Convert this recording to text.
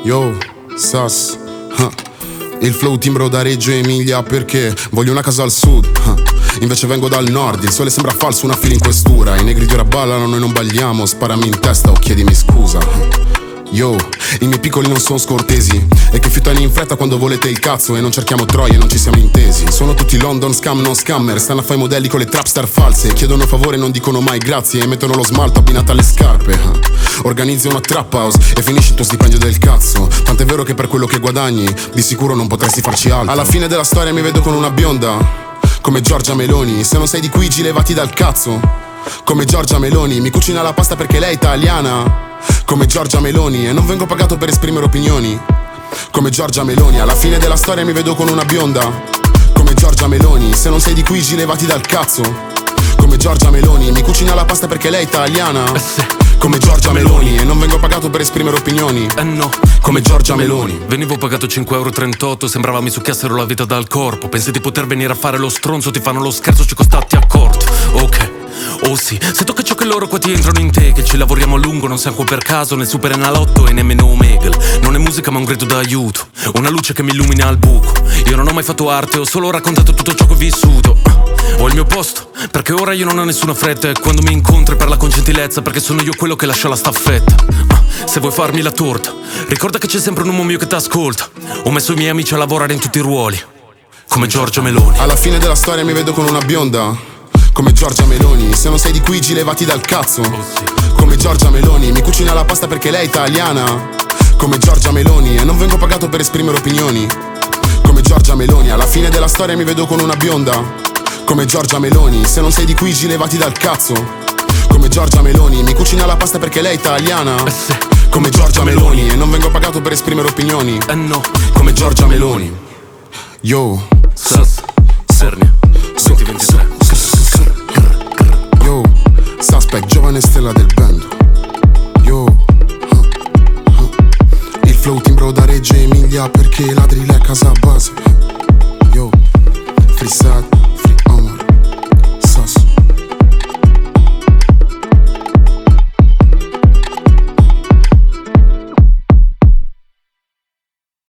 Yo, Sas, il flow timbro da Reggio Emilia perché voglio una casa al sud, invece vengo dal nord, il sole sembra falso, una fila in questura. I negri di ora ballano, noi non balliamo, sparami in testa o chiedimi scusa. Yo, i miei piccoli non sono scortesi e che fiutano in fretta quando volete il cazzo e non cerchiamo troie, non ci siamo intesi. Sono tutti London scam, non scammer, stanno a fare i modelli con le trapstar false. Chiedono favore, non dicono mai grazie e mettono lo smalto abbinato alle scarpe. Organizzi una trap house e finisci il tuo stipendio del cazzo. Tant'è vero che per quello che guadagni di sicuro non potresti farci altro. Alla fine della storia mi vedo con una bionda come Giorgia Meloni. Se non sei di qui levati dal cazzo. Come Giorgia Meloni, mi cucina la pasta perché lei è italiana. Come Giorgia Meloni, e non vengo pagato per esprimere opinioni. Come Giorgia Meloni, alla fine della storia mi vedo con una bionda come Giorgia Meloni. Se non sei di qui levati dal cazzo. Come Giorgia Meloni, mi cucina la pasta perché lei è italiana. Come Giorgia Meloni, e non vengo pagato per esprimere opinioni. No, come Giorgia Meloni. Venivo pagato 5,38 €, sembrava mi succhiassero la vita dal corpo. Pensi di poter venire a fare lo stronzo, ti fanno lo scherzo, ci costatti accorto. Ok, oh sì, se tocca ciò che loro qua ti entrano in te, che ci lavoriamo a lungo, non siamo qua per caso, né super enalotto e nemmeno Omegle. Non è musica ma un grido d'aiuto, una luce che mi illumina al buco. Io non ho mai fatto arte, ho solo raccontato tutto ciò che ho vissuto. Ho il mio posto, perché ora io non ho nessuna fretta. E quando mi incontri parla con gentilezza, perché sono io quello che lascia la staffetta. Se vuoi farmi la torta, ricorda che c'è sempre un uomo mio che t'ascolta. Ho messo i miei amici a lavorare in tutti i ruoli, come Giorgia Meloni. Alla fine della storia mi vedo con una bionda come Giorgia Meloni. Se non sei di qui levati dal cazzo. Come Giorgia Meloni, mi cucina la pasta perché lei è italiana. Come Giorgia Meloni, e non vengo pagato per esprimere opinioni. Come Giorgia Meloni, alla fine della storia mi vedo con una bionda come Giorgia Meloni. Se non sei di qui levati dal cazzo. Come Giorgia Meloni, mi cucina la pasta perché lei è italiana. Come Giorgia Meloni, e non vengo pagato per esprimere opinioni. No, come Giorgia Meloni. Yo, Sas, Sernia, 2023. Yo, Suspect, giovane stella del band. Yo, il flow timbro da Reggio Emilia perché ladri la casa base. Yo, freestyle.